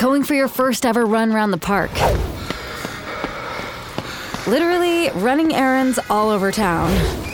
Going for your first ever run around the park. Literally running errands all over town.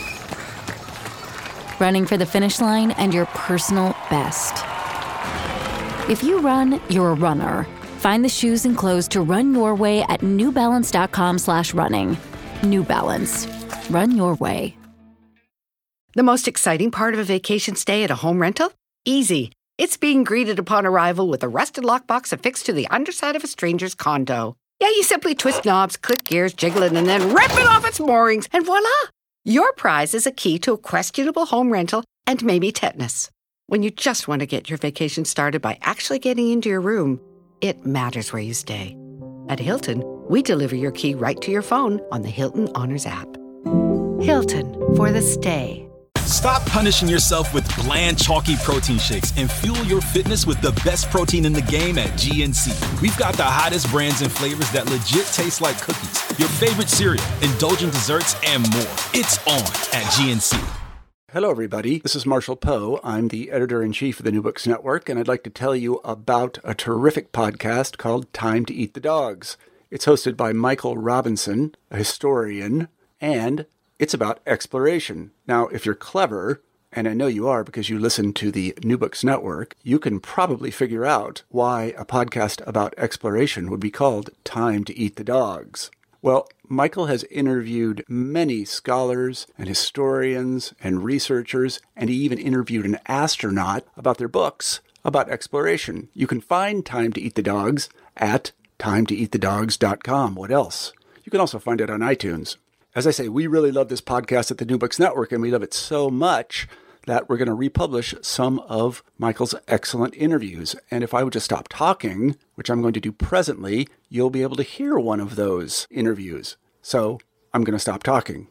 Running for the finish line and your personal best. If you run, you're a runner. Find the shoes and clothes to run your way at newbalance.com/running. New Balance. Run your way. The most exciting part of a vacation stay at a home rental? Easy. It's being greeted upon arrival with a rusted lockbox affixed to the underside of a stranger's condo. Yeah, you simply twist knobs, click gears, jiggle it, and then rip it off its moorings, and voila! Your prize is a key to a questionable home rental and maybe tetanus. When you just want to get your vacation started by actually getting into your room, it matters where you stay. At Hilton, we deliver your key right to your phone on the Hilton Honors app. Hilton, for the stay. Stop punishing yourself with bland, chalky protein shakes and fuel your fitness with the best protein in the game at GNC. We've got the hottest brands and flavors that legit taste like cookies, your favorite cereal, indulgent desserts, and more. It's on at GNC. Hello, everybody. This is Marshall Poe. I'm the editor-in-chief of the New Books Network, and I'd like to tell you about a terrific podcast called Time to Eat the Dogs. It's hosted by Michael Robinson, a historian, and it's about exploration. Now, if you're clever, and I know you are because you listen to the New Books Network, you can probably figure out why a podcast about exploration would be called Time to Eat the Dogs. Well, Michael has interviewed many scholars and historians and researchers, and he even interviewed an astronaut about their books about exploration. You can find Time to Eat the Dogs at timetoeatthedogs.com. What else? You can also find it on iTunes. As I say, we really love this podcast at the New Books Network, and we love it so much that we're going to republish some of Michael's excellent interviews. And if I would just stop talking, which I'm going to do presently, you'll be able to hear one of those interviews. So I'm going to stop talking.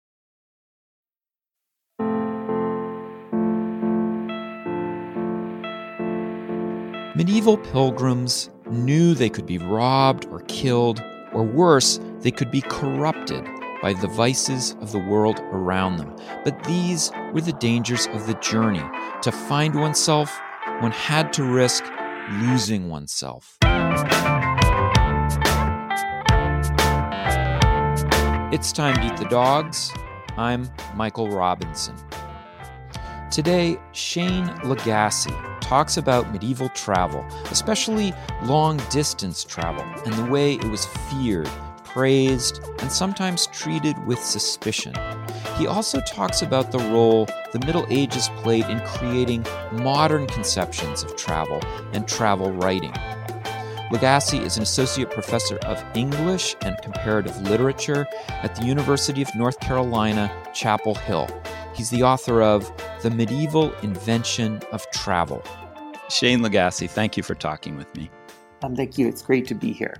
Medieval pilgrims knew they could be robbed or killed, or worse, they could be corrupted by the vices of the world around them. But these were the dangers of the journey. To find oneself, one had to risk losing oneself. It's time to eat the dogs. I'm Michael Robinson. Today, Shane Lagasse talks about medieval travel, especially long-distance travel, and the way it was feared, praised, and sometimes treated with suspicion. He also talks about the role the Middle Ages played in creating modern conceptions of travel and travel writing. Lagasse is an associate professor of English and comparative literature at the University of North Carolina, Chapel Hill. He's the author of The Medieval Invention of Travel. Shane Lagasse, thank you for talking with me. Thank you. It's great to be here.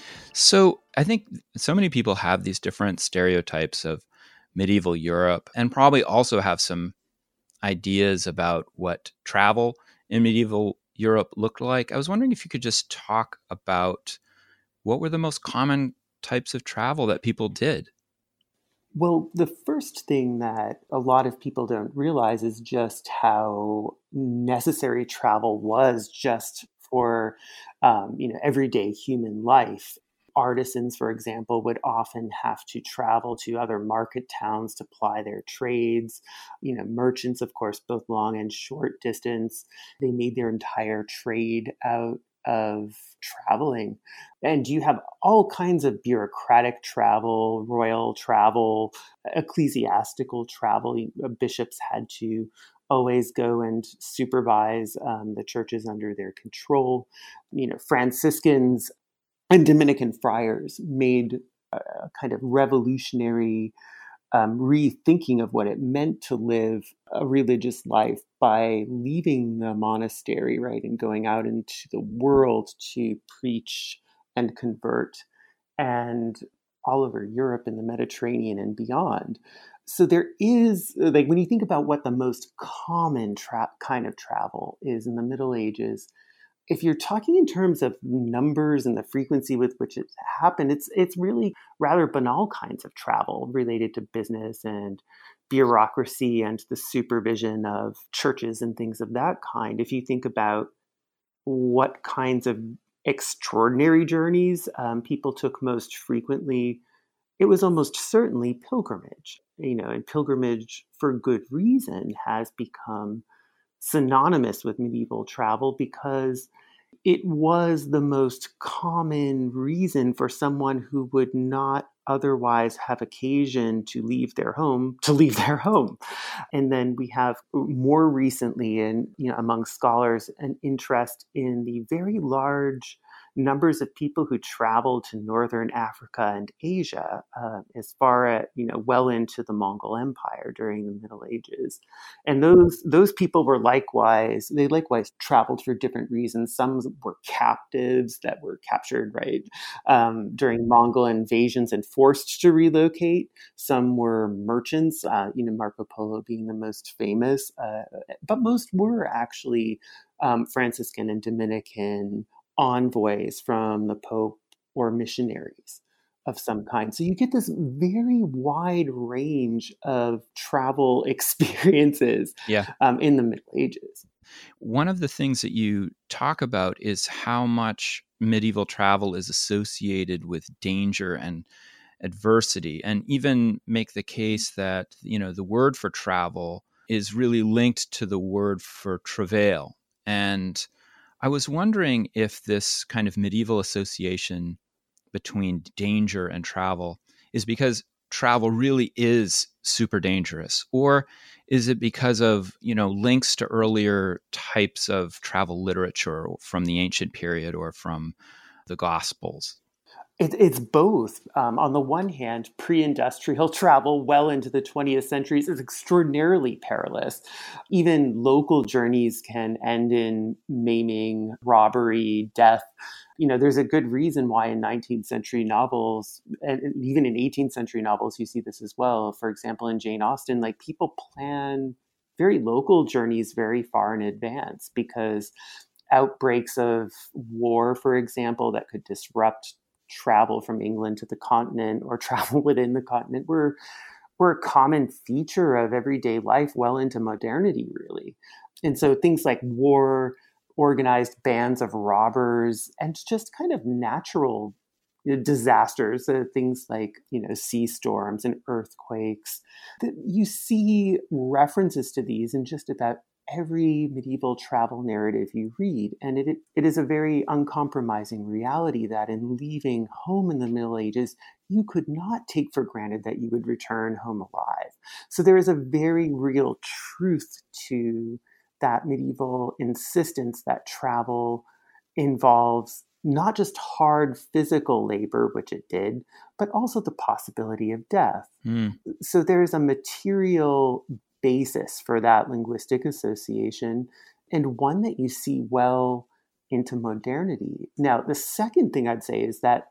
So I think so many people have these different stereotypes of medieval Europe and probably also have some ideas about what travel in medieval Europe looked like. I was wondering if you could just talk about what were the most common types of travel that people did? Well, the first thing that a lot of people don't realize is just how necessary travel was just for, everyday human life. Artisans, for example, would often have to travel to other market towns to ply their trades. Merchants, of course, both long and short distance. They made their entire trade out of traveling. And you have all kinds of bureaucratic travel, royal travel, ecclesiastical travel. Bishops had to always go and supervise the churches under their control. Franciscans and Dominican friars made a kind of revolutionary rethinking of what it meant to live a religious life by leaving the monastery, right, and going out into the world to preach and convert, and all over Europe and the Mediterranean and beyond. So there is, when you think about what the most common kind of travel is in the Middle Ages, if you're talking in terms of numbers and the frequency with which it happened, it's really rather banal kinds of travel related to business and bureaucracy and the supervision of churches and things of that kind. If you think about what kinds of extraordinary journeys people took most frequently, it was almost certainly pilgrimage. And pilgrimage, for good reason, has become synonymous with medieval travel because it was the most common reason for someone who would not otherwise have occasion to leave their home to leave their home. And then we have more recently, among scholars, an interest in the very large numbers of people who traveled to northern Africa and Asia, as far as well into the Mongol Empire during the Middle Ages, and those people were likewise traveled for different reasons. Some were captives that were captured during Mongol invasions and forced to relocate. Some were merchants, Marco Polo being the most famous, but most were actually Franciscan and Dominican envoys from the Pope or missionaries of some kind. So you get this very wide range of travel experiences in the Middle Ages. One of the things that you talk about is how much medieval travel is associated with danger and adversity, and even make the case that, the word for travel is really linked to the word for travail. And I was wondering if this kind of medieval association between danger and travel is because travel really is super dangerous, or is it because of, links to earlier types of travel literature from the ancient period or from the Gospels? It's both. On the one hand, pre-industrial travel well into the 20th century is extraordinarily perilous. Even local journeys can end in maiming, robbery, death. There's a good reason why in 19th century novels, and even in 18th century novels, you see this as well. For example, in Jane Austen, people plan very local journeys very far in advance because outbreaks of war, for example, that could disrupt travel from England to the continent or travel within the continent were a common feature of everyday life well into modernity, really. And so things like war, organized bands of robbers, and just kind of natural disasters, things like, sea storms and earthquakes. You see references to these in just about every medieval travel narrative you read. And it is a very uncompromising reality that in leaving home in the Middle Ages, you could not take for granted that you would return home alive. So there is a very real truth to that medieval insistence that travel involves not just hard physical labor, which it did, but also the possibility of death. So there is a material basis for that linguistic association, and one that you see well into modernity. Now, the second thing I'd say is that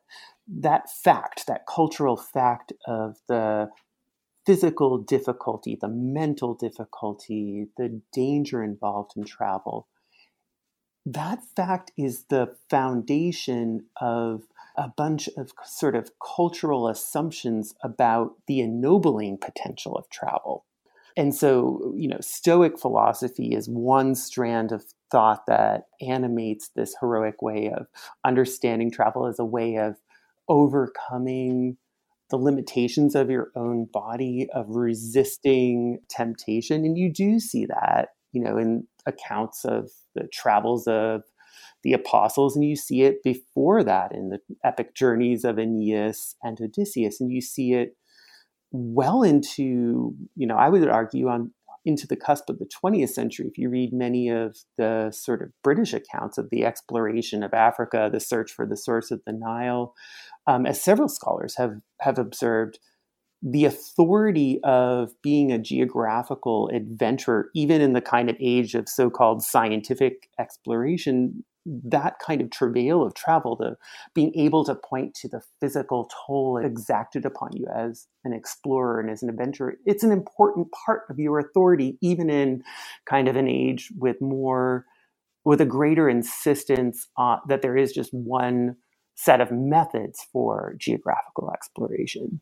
cultural fact of the physical difficulty, the mental difficulty, the danger involved in travel, that fact is the foundation of a bunch of sort of cultural assumptions about the ennobling potential of travel. And so, Stoic philosophy is one strand of thought that animates this heroic way of understanding travel as a way of overcoming the limitations of your own body, of resisting temptation. And you do see that, in accounts of the travels of the apostles, and you see it before that in the epic journeys of Aeneas and Odysseus, and you see it well into, I would argue into the cusp of the 20th century. If you read many of the sort of British accounts of the exploration of Africa, the search for the source of the Nile, as several scholars have observed, the authority of being a geographical adventurer, even in the kind of age of so-called scientific exploration, that kind of travail of travel, the being able to point to the physical toll exacted upon you as an explorer and as an adventurer, it's an important part of your authority, even in kind of an age with a greater insistence that there is just one set of methods for geographical exploration.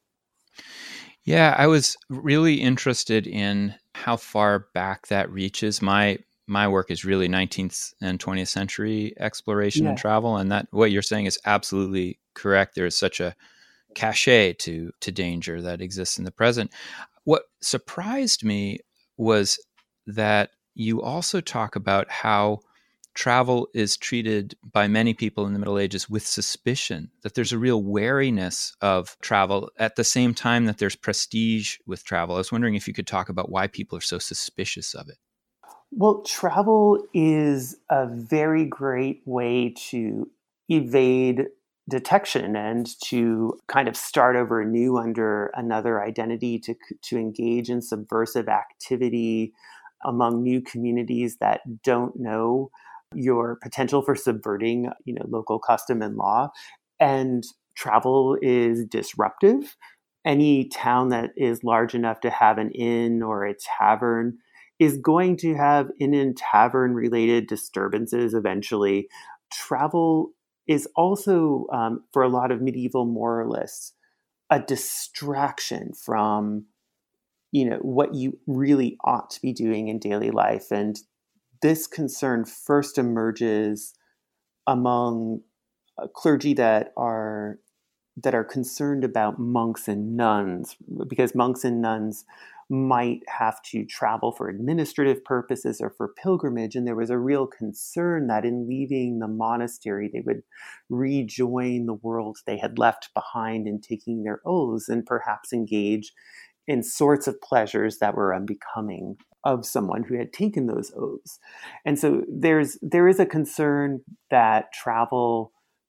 Yeah, I was really interested in how far back that reaches. My my work is really 19th and 20th century exploration and Yeah. travel. And that what you're saying is absolutely correct. There is such a cachet to danger that exists in the present. What surprised me was that you also talk about how travel is treated by many people in the Middle Ages with suspicion, that there's a real wariness of travel at the same time that there's prestige with travel. I was wondering if you could talk about why people are so suspicious of it. Well, travel is a very great way to evade detection and to kind of start over anew under another identity, to engage in subversive activity among new communities that don't know your potential for subverting, local custom and law. And travel is disruptive. Any town that is large enough to have an inn or a tavern is going to have inn and tavern related disturbances eventually. Travel is also, for a lot of medieval moralists, a distraction from, what you really ought to be doing in daily life. And this concern first emerges among clergy that are concerned about monks and nuns, because monks and nuns might have to travel for administrative purposes or for pilgrimage. And there was a real concern that in leaving the monastery, they would rejoin the world they had left behind in taking their oaths and perhaps engage in sorts of pleasures that were unbecoming of someone who had taken those oaths. And so there is a concern that travel,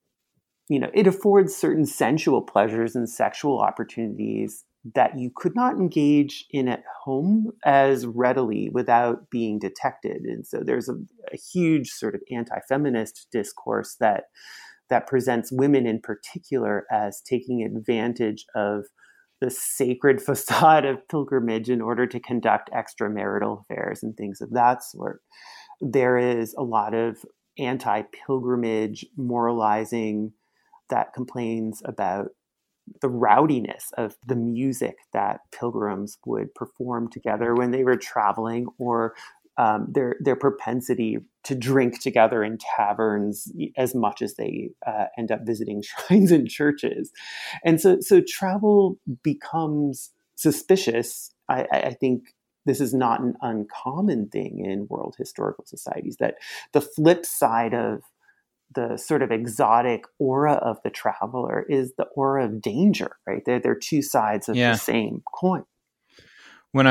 it affords certain sensual pleasures and sexual opportunities that you could not engage in at home as readily without being detected. And so there's a huge sort of anti-feminist discourse that presents women in particular as taking advantage of the sacred facade of pilgrimage in order to conduct extramarital affairs and things of that sort. There is a lot of anti-pilgrimage moralizing that complains about the rowdiness of the music that pilgrims would perform together when they were traveling, or their propensity to drink together in taverns as much as they end up visiting shrines and churches. And so travel becomes suspicious. I think this is not an uncommon thing in world historical societies, that the flip side of the sort of exotic aura of the traveler is the aura of danger, right? They're two sides of the same coin. When I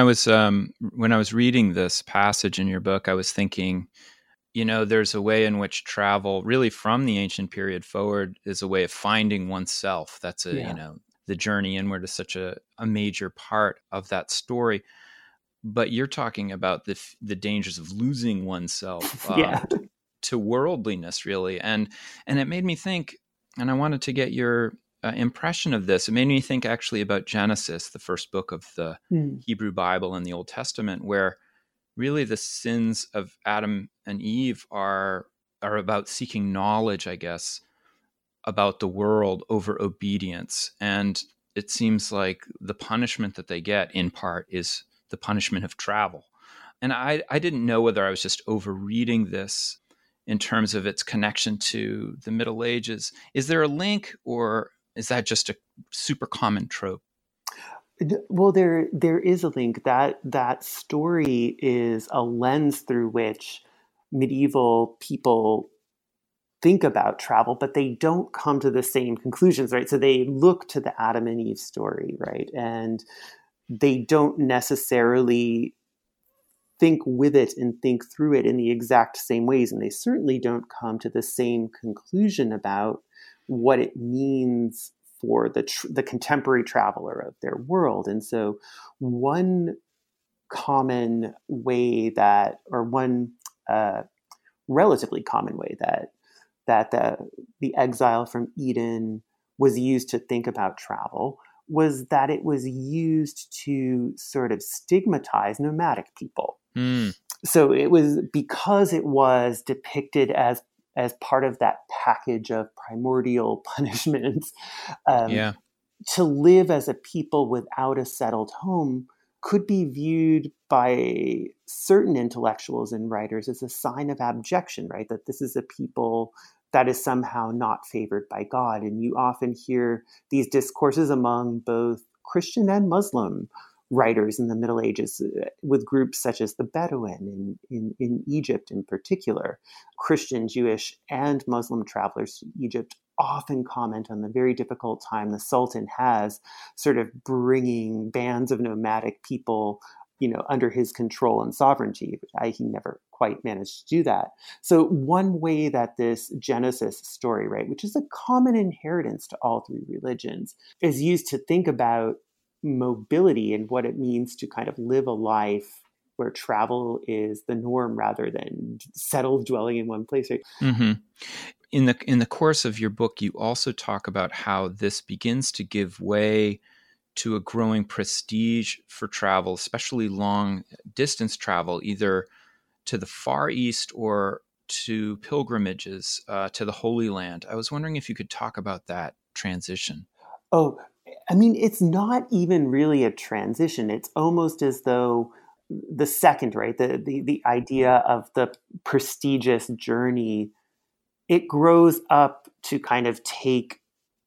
was reading this passage in your book, I was thinking, there's a way in which travel, really from the ancient period forward, is a way of finding oneself. That's the journey inward is such a major part of that story. But you're talking about the dangers of losing oneself to worldliness, really. And it made me think, and I wanted to get your impression of this. It made me think actually about Genesis, the first book of the Hebrew Bible in the Old Testament, where really the sins of Adam and Eve are about seeking knowledge, I guess, about the world over obedience. And it seems like the punishment that they get in part is the punishment of travel. And I didn't know whether I was just overreading this in terms of its connection to the Middle Ages. Is there a link, or is that just a super common trope? Well, there is a link. That story is a lens through which medieval people think about travel, but they don't come to the same conclusions, right? So they look to the Adam and Eve story, right? And they don't necessarily think with it and think through it in the exact same ways. And they certainly don't come to the same conclusion about what it means for the contemporary traveler of their world. And so one common way that, or one relatively common way that the exile from Eden was used to think about travel was that it was used to sort of stigmatize nomadic people. So it was because it was depicted as part of that package of primordial punishments. To live as a people without a settled home could be viewed by certain intellectuals and writers as a sign of abjection, right? That this is a people that is somehow not favored by God. And you often hear these discourses among both Christian and Muslim writers in the Middle Ages, with groups such as the Bedouin in Egypt in particular. Christian, Jewish, and Muslim travelers to Egypt often comment on the very difficult time the Sultan has sort of bringing bands of nomadic people, under his control and sovereignty. He never quite managed to do that. So one way that this Genesis story, right, which is a common inheritance to all three religions, is used to think about mobility and what it means to kind of live a life where travel is the norm rather than settled dwelling in one place. Right? Mm-hmm. In the course of your book, you also talk about how this begins to give way to a growing prestige for travel, especially long distance travel, either to the Far East or to pilgrimages to the Holy Land. I was wondering if you could talk about that transition. Oh, I mean, it's not even really a transition. It's almost as though the second, right, the idea of the prestigious journey, it grows up to kind of take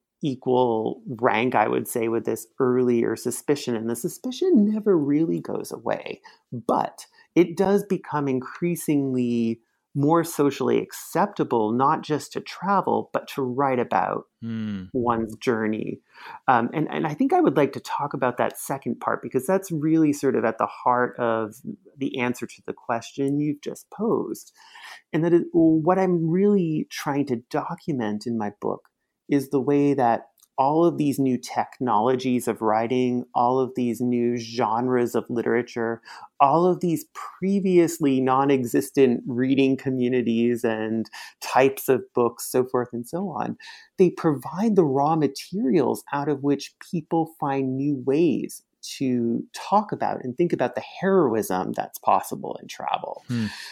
equal rank, I would say, with this earlier suspicion. And the suspicion never really goes away, but it does become increasingly more socially acceptable, not just to travel, but to write about one's journey. And I think I would like to talk about that second part, because that's really sort of at the heart of the answer to the question you've just posed. And that what I'm really trying to document in my book is the way that all of these new technologies of writing, all of these new genres of literature, all of these previously non-existent reading communities and types of books, so forth and so on, they provide the raw materials out of which people find new ways to talk about and think about the heroism that's possible in travel.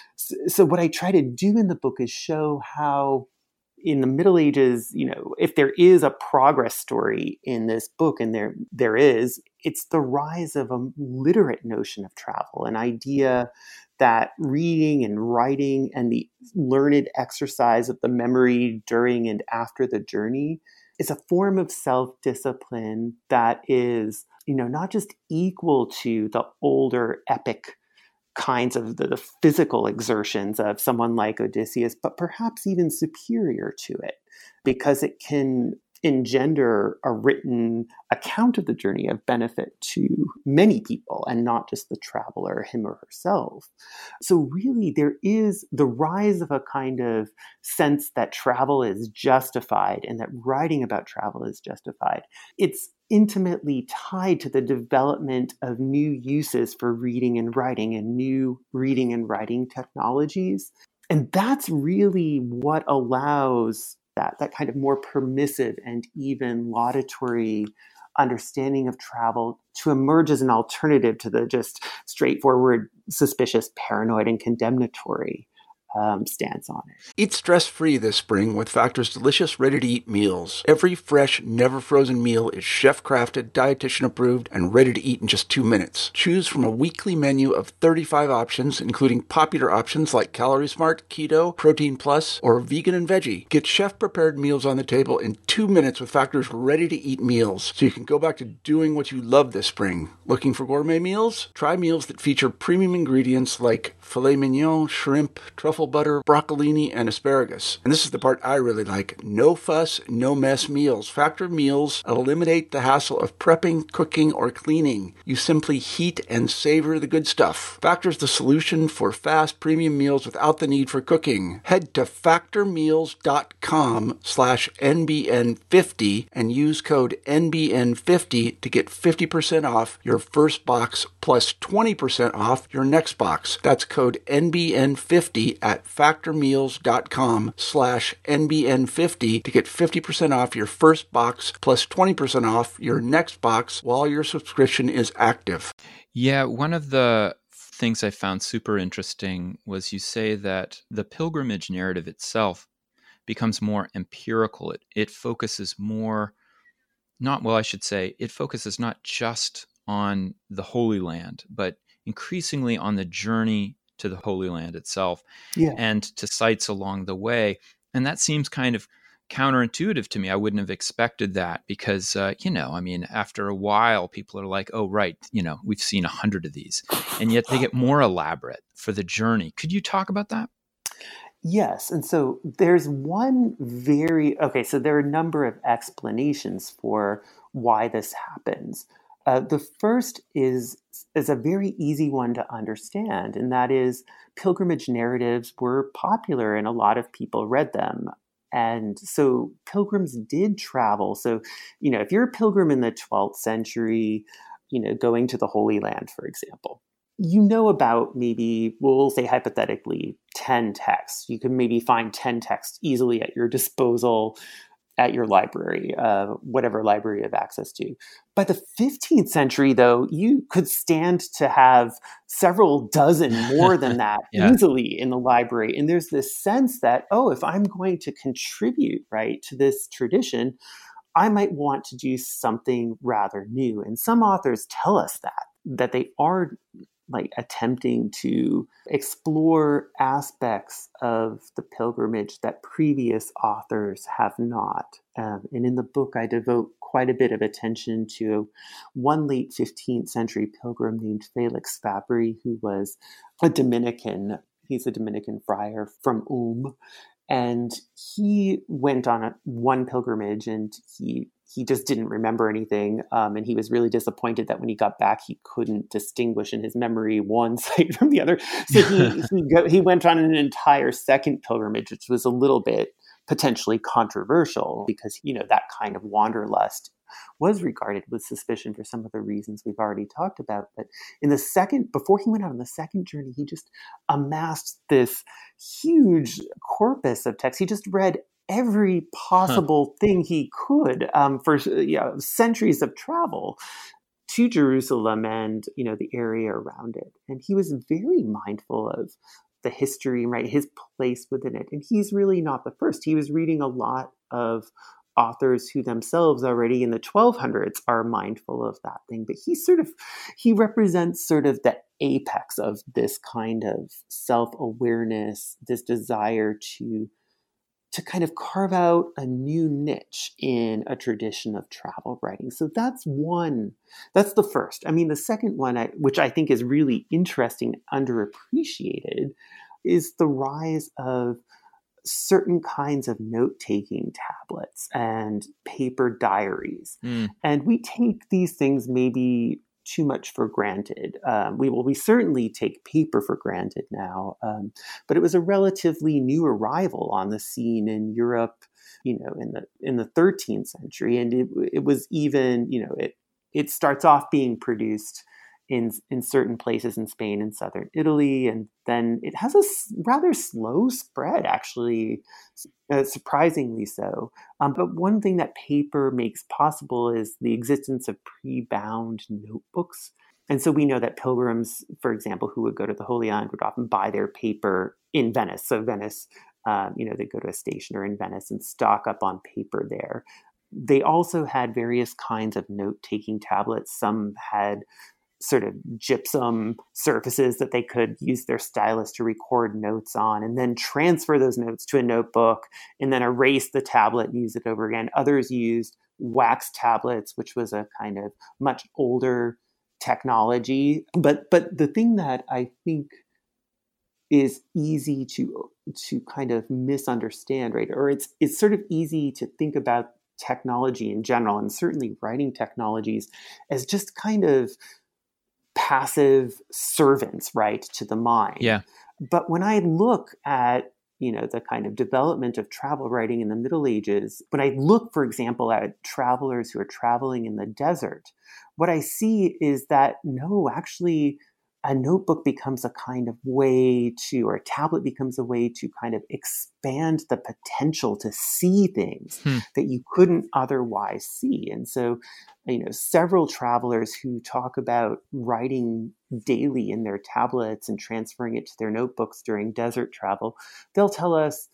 So what I try to do in the book is show how in the Middle Ages, if there is a progress story in this book, and there is, it's the rise of a literate notion of travel, an idea that reading and writing and the learned exercise of the memory during and after the journey is a form of self-discipline that is, not just equal to the older epic kinds of the physical exertions of someone like Odysseus, but perhaps even superior to it, because it can engender a written account of the journey of benefit to many people and not just the traveler, him or herself. So really, there is the rise of a kind of sense that travel is justified and that writing about travel is justified. It's intimately tied to the development of new uses for reading and writing and new reading and writing technologies. And that's really what allows that kind of more permissive and even laudatory understanding of travel to emerge as an alternative to the just straightforward, suspicious, paranoid, and condemnatory stance on it. Eat stress-free this spring with Factor's delicious, ready-to-eat meals. Every fresh, never-frozen meal is chef-crafted, dietitian-approved, and ready to eat in just 2 minutes. Choose from a weekly menu of 35 options, including popular options like Calorie Smart, Keto, Protein Plus, or Vegan and Veggie. Get chef-prepared meals on the table in 2 minutes with Factor's ready-to-eat meals, so you can go back to doing what you love this spring. Looking for gourmet meals? Try meals that feature premium ingredients like filet mignon, shrimp, truffle butter, broccolini, and asparagus. And this is the part I really like. No fuss, no mess meals. Factor meals eliminate the hassle of prepping, cooking, or cleaning. You simply heat and savor the good stuff. Factor's the solution for fast premium meals without the need for cooking. Head to factormeals.com/NBN50 and use code NBN50 to get 50% off your first box plus 20% off your next box. That's code NBN50 at factormeals.com/NBN50 to get 50% off your first box plus 20% off your next box while your subscription is active. Yeah, one of the things I found super interesting was you say that the pilgrimage narrative itself becomes more empirical. It focuses more, it focuses not just on the Holy Land, but increasingly on the journey to the Holy Land itself and to sites along the way. And that seems kind of counterintuitive to me. I wouldn't have expected that because, after a while, people are like, oh, right, we've seen 100 of these. And yet they get more elaborate for the journey. Could you talk about that? Yes. And so there's so there are a number of explanations for why this happens. The first is a very easy one to understand, and that is pilgrimage narratives were popular and a lot of people read them. And so pilgrims did travel. So, if you're a pilgrim in the 12th century, going to the Holy Land, for example, about maybe, we'll say hypothetically, 10 texts. You can maybe find 10 texts easily at your disposal at your library, whatever library you have access to. By the 15th century, though, you could stand to have several dozen more than that easily in the library. And there's this sense that, if I'm going to contribute, right, to this tradition, I might want to do something rather new. And some authors tell us that they are attempting to explore aspects of the pilgrimage that previous authors have not. And in the book, I devote quite a bit of attention to one late 15th century pilgrim named Felix Fabry, who was a Dominican. He's a Dominican friar from and he went on one pilgrimage, and he just didn't remember anything. And he was really disappointed that when he got back, he couldn't distinguish in his memory one site from the other. So he went on an entire second pilgrimage, which was a little bit potentially controversial because, that kind of wanderlust was regarded with suspicion for some of the reasons we've already talked about. But before he went out on the second journey, he just amassed this huge corpus of texts. He just read every possible thing he could for centuries of travel to Jerusalem and the area around it. And he was very mindful of the history, right, his place within it. And he's really not the first. He was reading a lot of authors who themselves already in the 1200s are mindful of that thing. But he represents sort of the apex of this kind of self-awareness, this desire to kind of carve out a new niche in a tradition of travel writing. So that's the first. I mean, the second one, which I think is really interesting, underappreciated, is the rise of certain kinds of note-taking tablets and paper diaries. And we take these things maybe too much for granted. We certainly take paper for granted now, but it was a relatively new arrival on the scene in Europe, in the 13th century, and it was even, it starts off being produced in certain places in Spain and southern Italy, and then it has a rather slow spread, actually, surprisingly so. But one thing that paper makes possible is the existence of pre-bound notebooks. And so we know that pilgrims, for example, who would go to the Holy Land would often buy their paper in Venice. So Venice, they go to a stationer in Venice and stock up on paper there. They also had various kinds of note-taking tablets. Some had sort of gypsum surfaces that they could use their stylus to record notes on and then transfer those notes to a notebook and then erase the tablet and use it over again. Others used wax tablets, which was a kind of much older technology. But the thing that I think is easy to kind of misunderstand, right? Or it's sort of easy to think about technology in general, and certainly writing technologies, as just kind of passive servants, right, to the mind. Yeah. But when I look at, the kind of development of travel writing in the Middle Ages, when I look, for example, at travelers who are traveling in the desert, what I see is that, no, actually, a notebook becomes a kind of way to, or a tablet becomes a way to kind of expand the potential to see things that you couldn't otherwise see. And so, several travelers who talk about writing daily in their tablets and transferring it to their notebooks during desert travel, they'll tell us,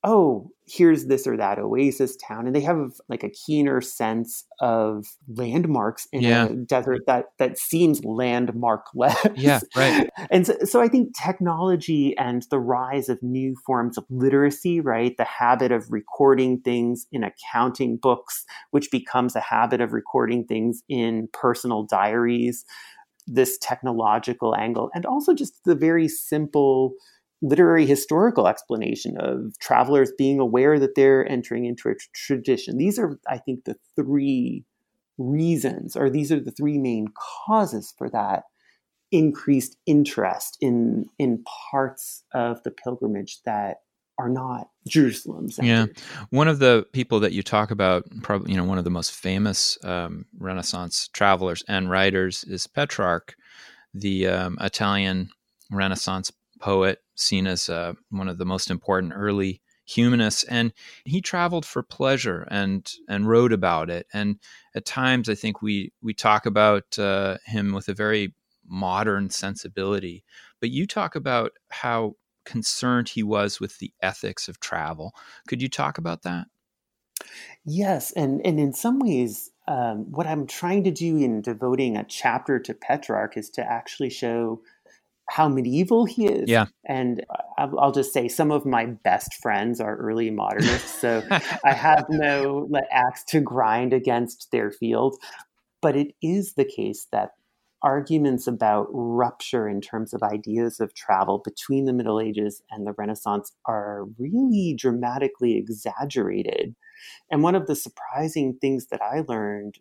oh, here's this or that oasis town. And they have like a keener sense of landmarks in a desert that seems landmarkless. Yeah, right. And so I think technology and the rise of new forms of literacy, right? The habit of recording things in accounting books, which becomes a habit of recording things in personal diaries, this technological angle, and also just the very simple literary historical explanation of travelers being aware that they're entering into a tradition. These are, I think, the three reasons, or these are the three main causes for that increased interest in parts of the pilgrimage that are not Jerusalem-centered. Yeah. One of the people that you talk about, probably, one of the most famous Renaissance travelers and writers is Petrarch, the Italian Renaissance poet, seen as one of the most important early humanists. And he traveled for pleasure and wrote about it. And at times, I think we talk about him with a very modern sensibility. But you talk about how concerned he was with the ethics of travel. Could you talk about that? Yes. And in some ways, what I'm trying to do in devoting a chapter to Petrarch is to actually show how medieval he is. Yeah. And I'll just say some of my best friends are early modernists, so I have no axe to grind against their field. But it is the case that arguments about rupture in terms of ideas of travel between the Middle Ages and the Renaissance are really dramatically exaggerated. And one of the surprising things that I learned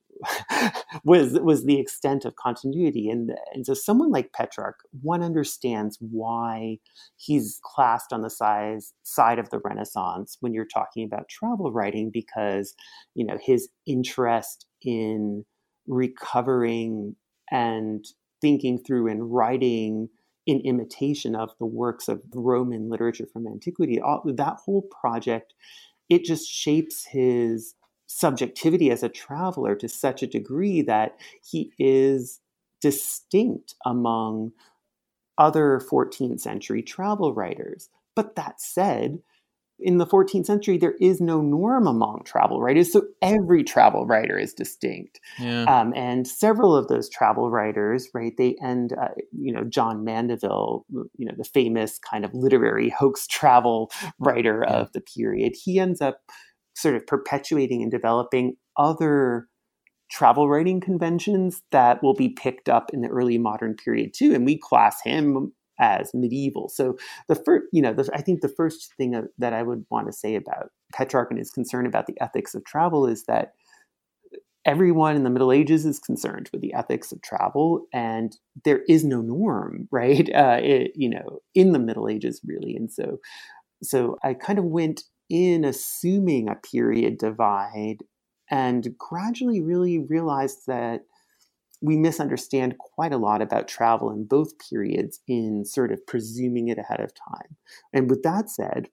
was the extent of continuity. And so someone like Petrarch, one understands why he's classed on the side of the Renaissance when you're talking about travel writing, because, his interest in recovering and thinking through and writing in imitation of the works of Roman literature from antiquity, that whole project, it just shapes his subjectivity as a traveler to such a degree that he is distinct among other 14th century travel writers. But that said, in the 14th century, there is no norm among travel writers, so every travel writer is distinct. Yeah. And several of those travel writers, right, they end, John Mandeville, the famous kind of literary hoax travel writer of the period, he ends up sort of perpetuating and developing other travel writing conventions that will be picked up in the early modern period too. And we class him as medieval. So I think the first thing that I would want to say about Petrarch and his concern about the ethics of travel is that everyone in the Middle Ages is concerned with the ethics of travel, and there is no norm, right? In the Middle Ages, really. And so I kind of went in assuming a period divide and gradually really realized that we misunderstand quite a lot about travel in both periods in sort of presuming it ahead of time. And with that said,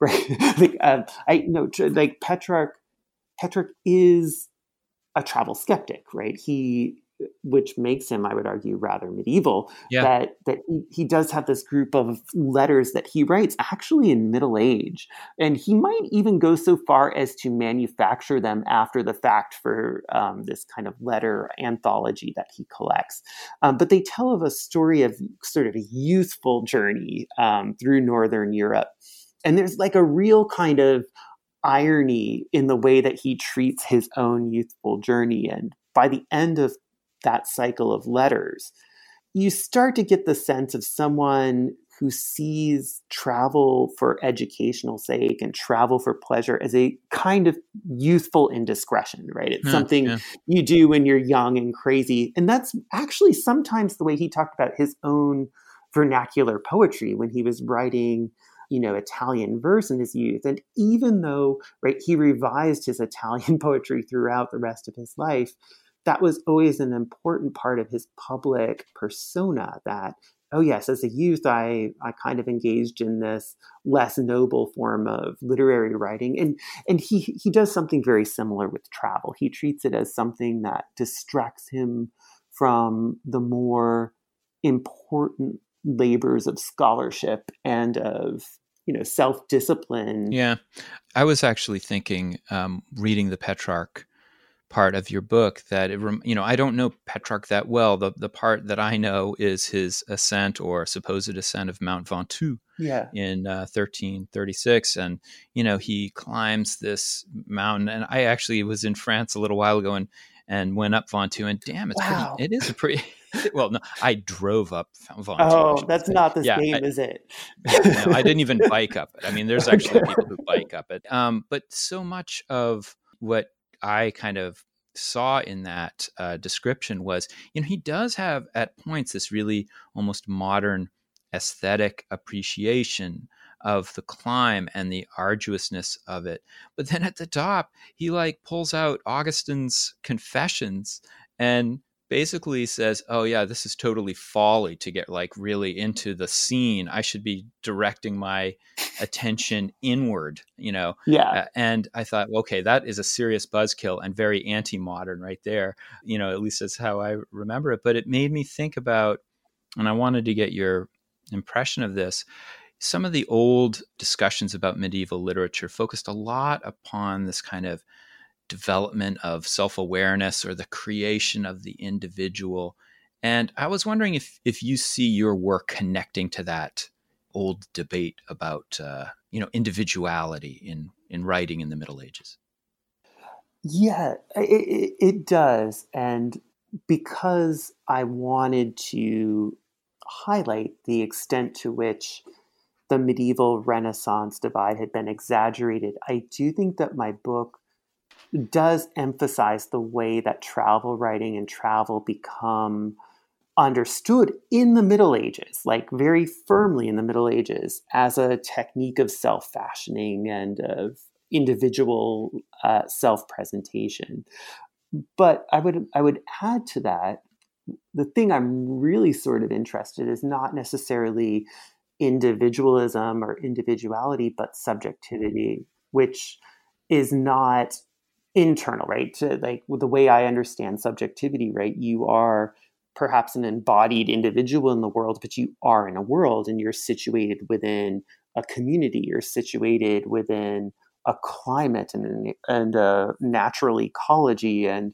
right, Petrarch is a travel skeptic, right? Which makes him, I would argue, rather medieval. Yeah. That he does have this group of letters that he writes actually in middle age, and he might even go so far as to manufacture them after the fact for this kind of letter anthology that he collects. But they tell of a story of sort of a youthful journey through Northern Europe, and there's like a real kind of irony in the way that he treats his own youthful journey. And by the end of that cycle of letters, you start to get the sense of someone who sees travel for educational sake and travel for pleasure as a kind of youthful indiscretion, right? It's something you do when you're young and crazy. And that's actually sometimes the way he talked about his own vernacular poetry when he was writing, Italian verse in his youth. And even though, right, he revised his Italian poetry throughout the rest of his life, that was always an important part of his public persona that, oh yes, as a youth, I kind of engaged in this less noble form of literary writing. And he does something very similar with travel. He treats it as something that distracts him from the more important labors of scholarship and of self-discipline. Yeah. I was actually thinking, reading the Petrarch part of your book, that I don't know Petrarch that well. The part that I know is his ascent, or supposed ascent, of Mount Ventoux in 1336, and he climbs this mountain. And I actually was in France a little while ago and went up Ventoux, and damn, it is a pretty. Well, no, I drove up Ventoux. Oh, that's not the same, is it? No, I didn't even bike up it. I mean, there's actually people who bike up it. But so much of what I kind of saw in that description was, he does have at points this really almost modern aesthetic appreciation of the climb and the arduousness of it. But then at the top, he pulls out Augustine's Confessions and basically says, oh yeah, this is totally folly to get really into the scene. I should be directing my attention inward, and I thought, okay, that is a serious buzzkill and very anti-modern right there. At least that's how I remember it. But it made me think about, and I wanted to get your impression of this, some of the old discussions about medieval literature focused a lot upon this kind of development of self-awareness, or the creation of the individual. And I was wondering if you see your work connecting to that old debate about individuality in writing in the Middle Ages. Yeah, it does. And because I wanted to highlight the extent to which the medieval Renaissance divide had been exaggerated, I do think that my book does emphasize the way that travel writing and travel become understood in the Middle Ages, very firmly in the Middle Ages, as a technique of self-fashioning and of individual self-presentation. But I would add to that, the thing I'm really sort of interested in is not necessarily individualism or individuality, but subjectivity, which is not internal, right? The way I understand subjectivity, right? You are perhaps an embodied individual in the world, but you are in a world, and you're situated within a community. You're situated within a climate and a natural ecology, and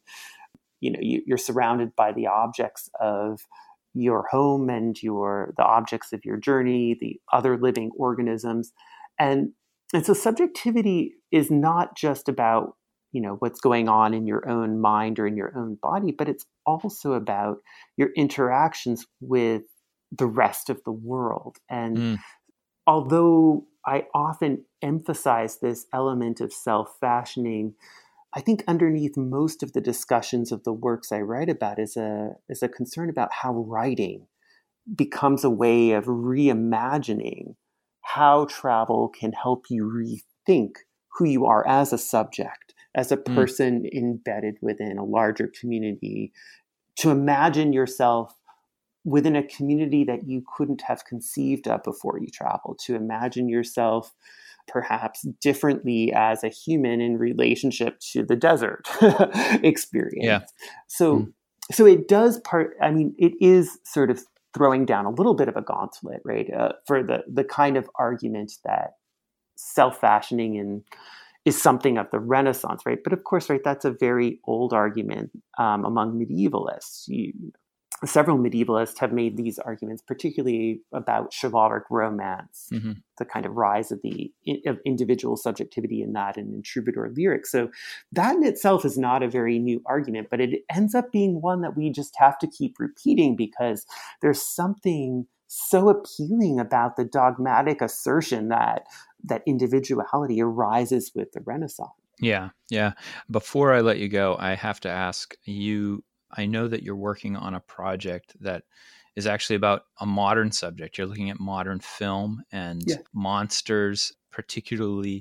you're surrounded by the objects of your home and the objects of your journey, the other living organisms, and so subjectivity is not just about what's going on in your own mind or in your own body, but it's also about your interactions with the rest of the world. And although I often emphasize this element of self-fashioning, I think underneath most of the discussions of the works I write about is a concern about how writing becomes a way of reimagining how travel can help you rethink who you are as a subject, as a person embedded within a larger community, to imagine yourself within a community that you couldn't have conceived of before you traveled, to imagine yourself perhaps differently as a human in relationship to the desert experience. Yeah. So it does it is sort of throwing down a little bit of a gauntlet, right? For the kind of argument that self-fashioning is something of the Renaissance, right? But of course, right, that's a very old argument among medievalists. Several medievalists have made these arguments, particularly about chivalric romance, the kind of rise of individual subjectivity in that, and in troubadour lyrics. So that in itself is not a very new argument, but it ends up being one that we just have to keep repeating, because there's something so appealing about the dogmatic assertion that individuality arises with the Renaissance. Yeah. Before I let you go, I have to ask you, I know that you're working on a project that is actually about a modern subject. You're looking at modern film and monsters, particularly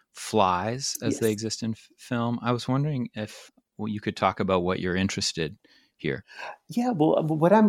flies as they exist in film. I was wondering if you could talk about what you're interested here. Yeah, well,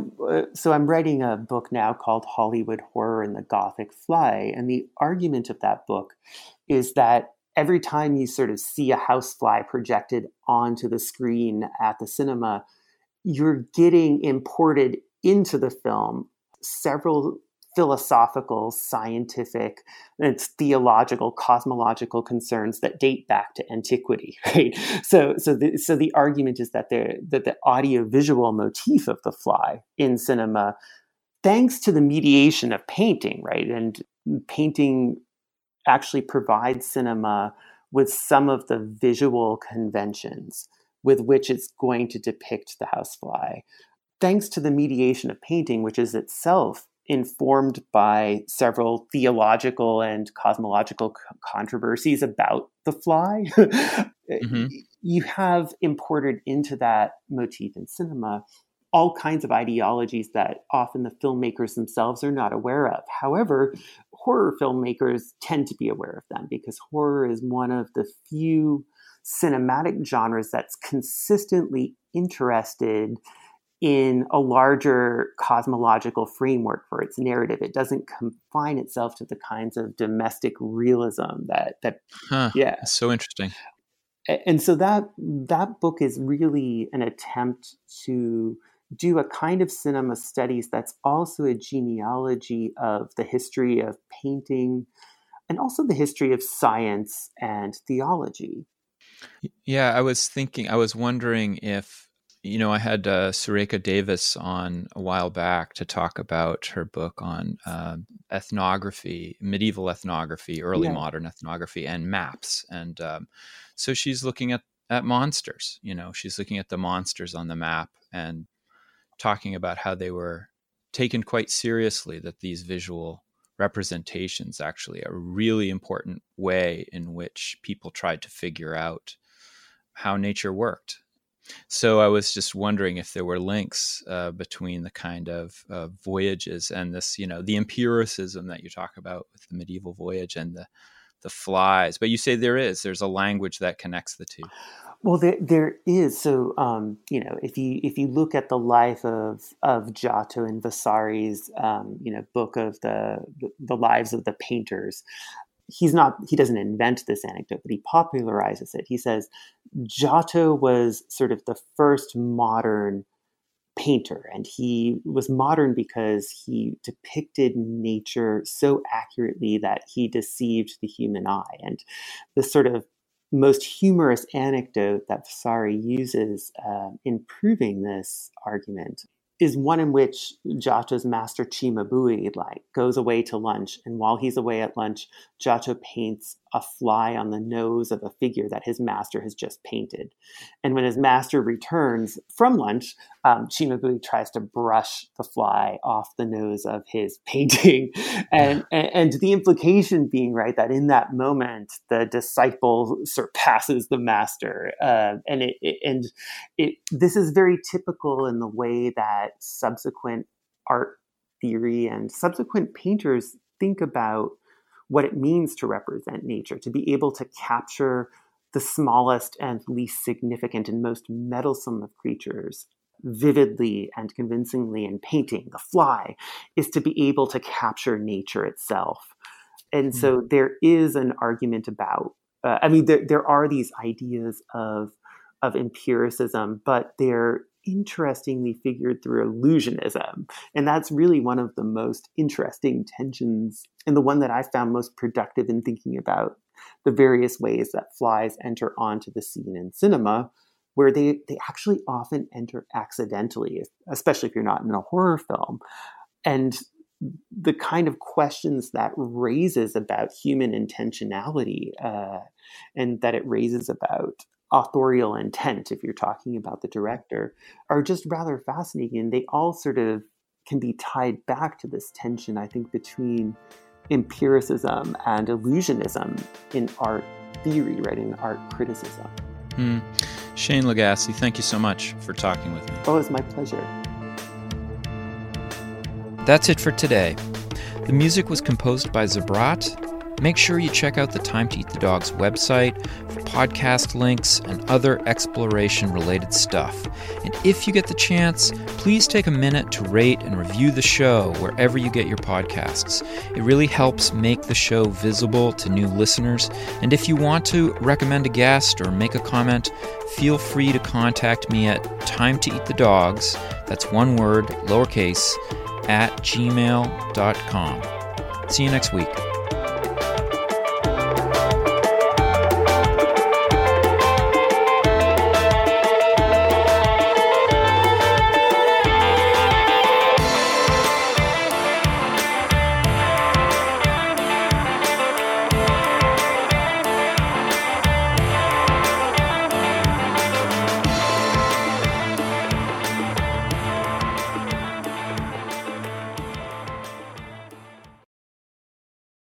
I'm writing a book now called Hollywood Horror and the Gothic Fly. And the argument of that book is that every time you sort of see a housefly projected onto the screen at the cinema, you're getting imported into the film several philosophical, scientific, it's theological, cosmological concerns that date back to antiquity, right? So the argument is that the audiovisual motif of the fly in cinema, thanks to the mediation of painting, right? And painting actually provides cinema with some of the visual conventions with which it's going to depict the housefly. Thanks to the mediation of painting, which is itself informed by several theological and cosmological controversies about the fly, you have imported into that motif in cinema all kinds of ideologies that often the filmmakers themselves are not aware of. However, horror filmmakers tend to be aware of them because horror is one of the few cinematic genres that's consistently interested in a larger cosmological framework for its narrative. It doesn't confine itself to the kinds of domestic realism that so interesting. And so that book is really an attempt to do a kind of cinema studies that's also a genealogy of the history of painting and also the history of science and theology. Yeah, I was wondering if, I had Surekha Davis on a while back to talk about her book on ethnography, medieval ethnography, early modern ethnography, and maps. And so she's looking at monsters, she's looking at the monsters on the map and talking about how they were taken quite seriously, that these visual representations actually are a really important way in which people tried to figure out how nature worked. So I was just wondering if there were links between the kind of voyages and this, the empiricism that you talk about with the medieval voyage and the flies. But you say there's a language that connects the two. Well, there is. So, if you look at the life of Giotto and Vasari's, book of the lives of the painters, he doesn't invent this anecdote, but he popularizes it. He says Giotto was sort of the first modern painter, and he was modern because he depicted nature so accurately that he deceived the human eye. And the sort of most humorous anecdote that Vasari uses in proving this argument is one in which Giotto's master Cimabue goes away to lunch, and while he's away at lunch, Giotto paints a fly on the nose of a figure that his master has just painted. And when his master returns from lunch, Cimabue tries to brush the fly off the nose of his painting, and the implication being, right, that in that moment the disciple surpasses the master, this is very typical in the way that subsequent art theory and subsequent painters think about what it means to represent nature, to be able to capture the smallest and least significant and most meddlesome of creatures vividly and convincingly in painting. The fly is to be able to capture nature itself. And so there is an argument about, there are these ideas of empiricism, but they're interestingly figured through illusionism. And that's really one of the most interesting tensions, and the one that I found most productive in thinking about the various ways that flies enter onto the scene in cinema, where they actually often enter accidentally, especially if you're not in a horror film. And the kind of questions that raises about human intentionality and that it raises about authorial intent, if you're talking about the director, are just rather fascinating. And they all sort of can be tied back to this tension, I think, between empiricism and illusionism in art theory, right, in art criticism. Shane Lagasse, thank you so much for talking with me. Oh, it's my pleasure. That's it for today. The music was composed by Zabrat. Make sure you check out the Time to Eat the Dogs website for podcast links and other exploration-related stuff. And if you get the chance, please take a minute to rate and review the show wherever you get your podcasts. It really helps make the show visible to new listeners. And if you want to recommend a guest or make a comment, feel free to contact me at timetoeatthedogs, that's one word, lowercase, at gmail.com. See you next week.